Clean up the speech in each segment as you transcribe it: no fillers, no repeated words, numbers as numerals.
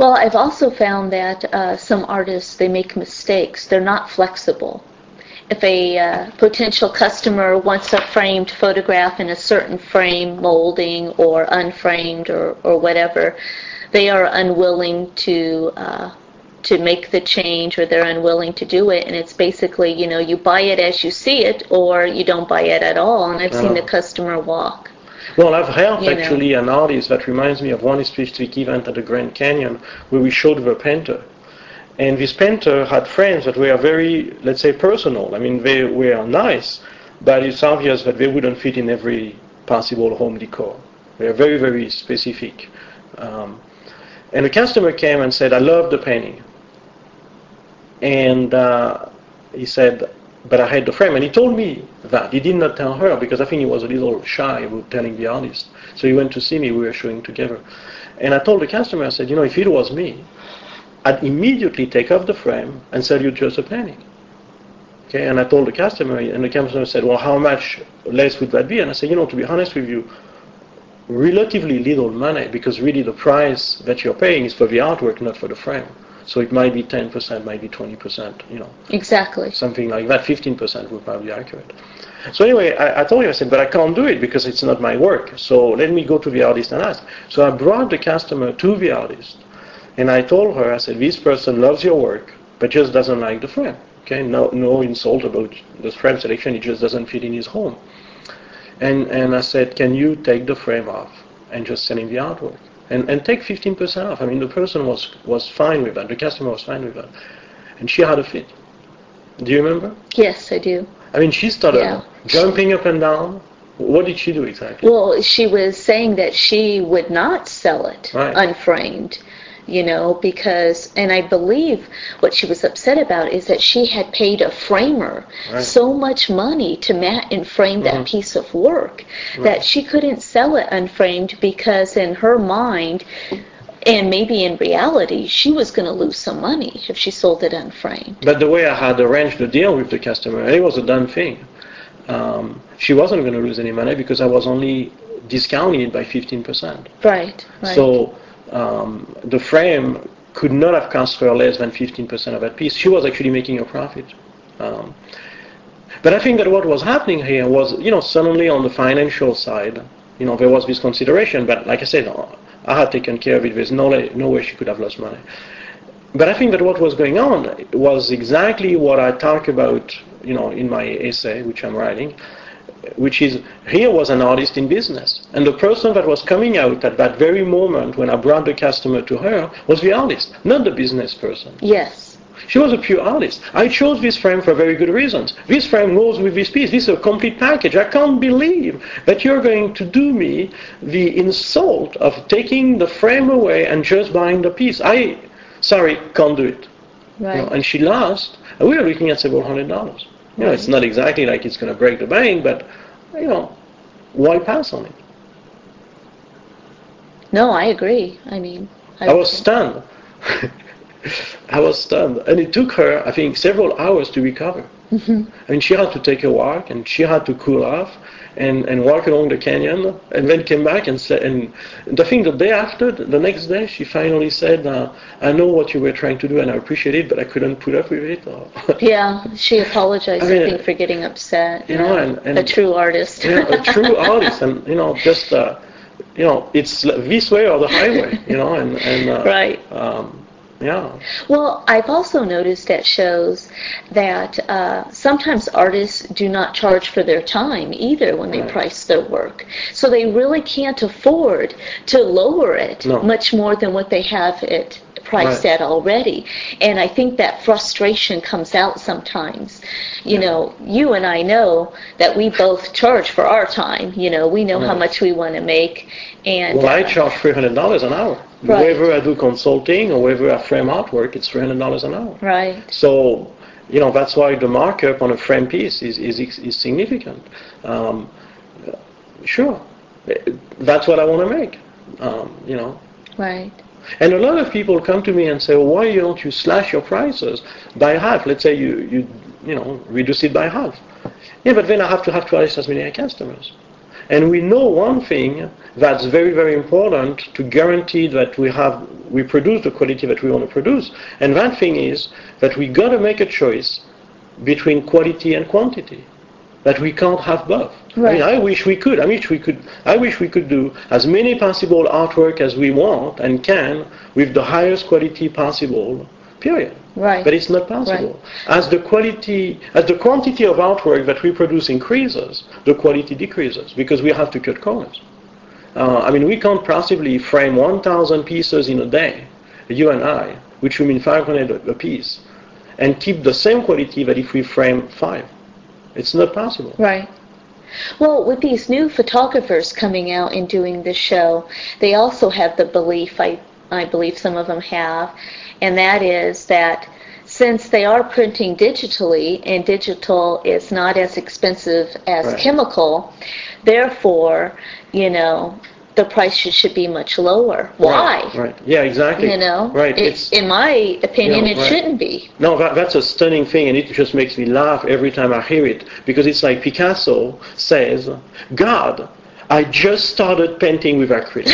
Well, I've also found that some artists, they make mistakes. They're not flexible. If a potential customer wants a framed photograph in a certain frame molding or unframed or whatever, they are unwilling to make the change, or they're unwilling to do it, and it's basically, you buy it as you see it or you don't buy it at all, and I've seen the customer walk. Well, I've helped actually an artist that reminds me of one specific event at the Grand Canyon where we showed the painter. And this painter had friends that were very, let's say, personal. I mean, they were nice, but it's obvious that they wouldn't fit in every possible home decor. They are very, very specific. And the customer came and said, I love the painting. And he said, but I had the frame. And he told me that. He did not tell her because I think he was a little shy about telling the artist. So he went to see me. We were showing together. And I told the customer, I said, if it was me, I'd immediately take off the frame and sell you just a painting. Okay? And I told the customer, and the customer said, well, how much less would that be? And I said, to be honest with you, relatively little money, because really the price that you're paying is for the artwork, not for the frame. So it might be 10%, might be 20%, Exactly. Something like that. 15% would probably be accurate. So anyway, I told him, I said, but I can't do it because it's not my work. So let me go to the artist and ask. So I brought the customer to the artist. And I told her, I said, this person loves your work, but just doesn't like the frame. Okay, no insult about the frame selection, it just doesn't fit in his home. And I said, can you take the frame off and just send him the artwork? And take 15% off. I mean, the person was fine with that. The customer was fine with that. And she had a fit. Do you remember? Yes, I do. I mean, she started jumping up and down. What did she do exactly? Well, she was saying that she would not sell it unframed. Because, and I believe what she was upset about is that she had paid a framer so much money to mat and frame that piece of work that she couldn't sell it unframed because in her mind, and maybe in reality, she was going to lose some money if she sold it unframed. But the way I had arranged the deal with the customer, it was a done thing. She wasn't going to lose any money because I was only discounting it by 15%. Right. So the frame could not have cost her less than 15% of that piece. She was actually making a profit. But I think that what was happening here was, suddenly on the financial side, there was this consideration. But like I said, I had taken care of it. There's no way she could have lost money. But I think that what was going on was exactly what I talk about, in my essay, which I'm writing, which is, here was an artist in business. And the person that was coming out at that very moment when I brought the customer to her was the artist, not the business person. Yes. She was a pure artist. I chose this frame for very good reasons. This frame goes with this piece. This is a complete package. I can't believe that you're going to do me the insult of taking the frame away and just buying the piece. Can't do it. Right. And she lost. And we were looking at several $100s. It's not exactly like it's going to break the bank, but, why pass on it? No, I agree. I mean, I was stunned. I was stunned. And it took her, I think, several hours to recover. I mean, she had to take a walk, and she had to cool off, and walk along the canyon, and then came back and said, and I think the day after, the next day, she finally said, I know what you were trying to do, and I appreciate it, but I couldn't put up with it. Yeah, she apologized, I think, for getting upset. And a true artist. A true artist, and, just, it's this way or the highway, Right. Yeah. Well, I've also noticed at shows that sometimes artists do not charge for their time either when they price their work. So they really can't afford to lower it much more than what they have it priced at already. And I think that frustration comes out sometimes. You and I know that we both charge for our time. We know how much we want to make. And I charge $300 an hour. Whether I do consulting or whether I frame artwork, it's $300 an hour. Right. So, that's why the markup on a frame piece is significant. Sure, that's what I want to make. Right. And a lot of people come to me and say, well, why don't you slash your prices by half? Let's say you reduce it by half. Yeah, but then I have to have twice as many customers. And we know one thing that's very, very important to guarantee that we produce the quality that we want to produce. And that thing is that we got to make a choice between quality and quantity. That we can't have both. Right. I wish we could. I wish we could do as many possible artwork as we want and can with the highest quality possible. Period. Right. But it's not possible. Right. As the quantity of artwork that we produce increases, the quality decreases because we have to cut corners. We can't possibly frame 1,000 pieces in a day, you and I, which would mean 500 a piece, and keep the same quality that if we frame 5. It's not possible. Right. Well, with these new photographers coming out and doing this show, they also have the belief, I believe some of them have, and that is that since they are printing digitally, and digital is not as expensive as right. chemical, therefore, the price should be much lower. Why? Right. Yeah, exactly. Right. In my opinion, it shouldn't be. No, that's a stunning thing, and it just makes me laugh every time I hear it, because it's like Picasso says, God, I just started painting with acrylic.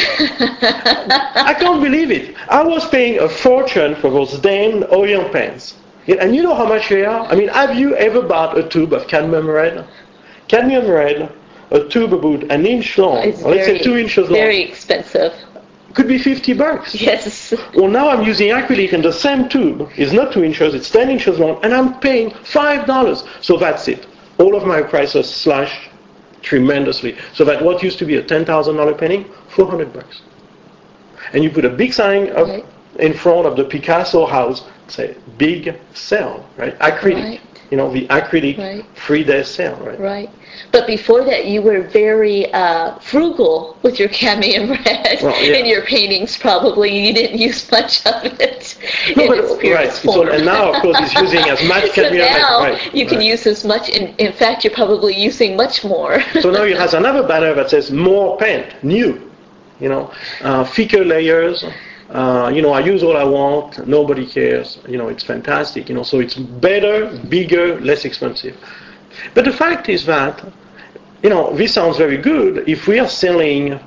I can't believe it. I was paying a fortune for those damn oil paints. And you know how much they are? Have you ever bought a tube of cadmium red? Cadmium red, a tube about an inch long, let's say 2 inches long. Very expensive. Could be $50. Yes. Well, now I'm using acrylic, and the same tube is not 2 inches, it's 10 inches long, and I'm paying $5. So that's it. All of my prices slashed tremendously. So that what used to be a $10,000 painting, $400. And you put a big sign up in front of the Picasso house, say, big sale, right? Acrylic. Right. The acrylic 3-day sale, right? Right. But before that, you were very frugal with your cadmium red in your paintings, probably. You didn't use much of it in its purest form. So, and now, of course, it's using as much cadmium as... So now you can use as much. In fact, you're probably using much more. So now it has another banner that says, more paint, new. Thicker layers. I use all I want. Nobody cares. It's fantastic. So it's better, bigger, less expensive. But the fact is that, this sounds very good if we are selling,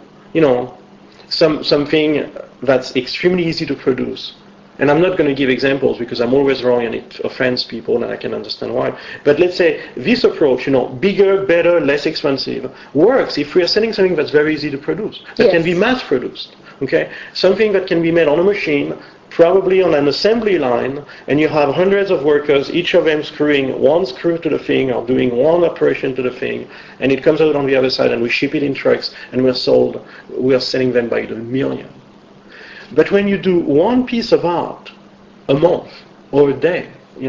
something that's extremely easy to produce. And I'm not going to give examples because I'm always wrong and it offends people, and I can understand why. But let's say this approach, bigger, better, less expensive, works if we are selling something that's very easy to produce, that can be mass produced. Okay, something that can be made on a machine, probably on an assembly line, and you have hundreds of workers, each of them screwing one screw to the thing or doing one operation to the thing, and it comes out on the other side, and we ship it in trucks, and we are selling them by the million. But when you do one piece of art a month or a day,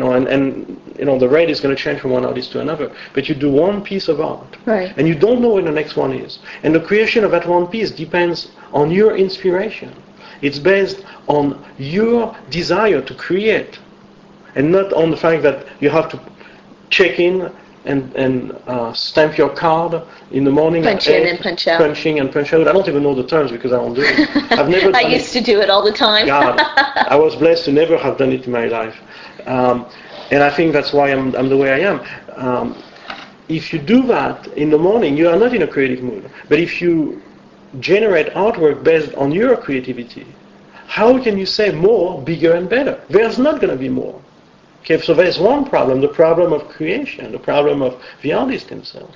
the rate is going to change from one artist to another, but you do one piece of art, and you don't know when the next one is. And the creation of that one piece depends on your inspiration. It's based on your desire to create, and not on the fact that you have to check in and stamp your card in the morning. Punch in and punch out. Punching and punch out. I don't even know the terms because I don't do it. I've never. I used to do it all the time. God, I was blessed to never have done it in my life. And I think that's why I'm the way I am. If you do that in the morning, you are not in a creative mood. But if you generate artwork based on your creativity, how can you say more, bigger, and better? There's not going to be more. Okay, so there's one problem, the problem of creation, the problem of the artist himself.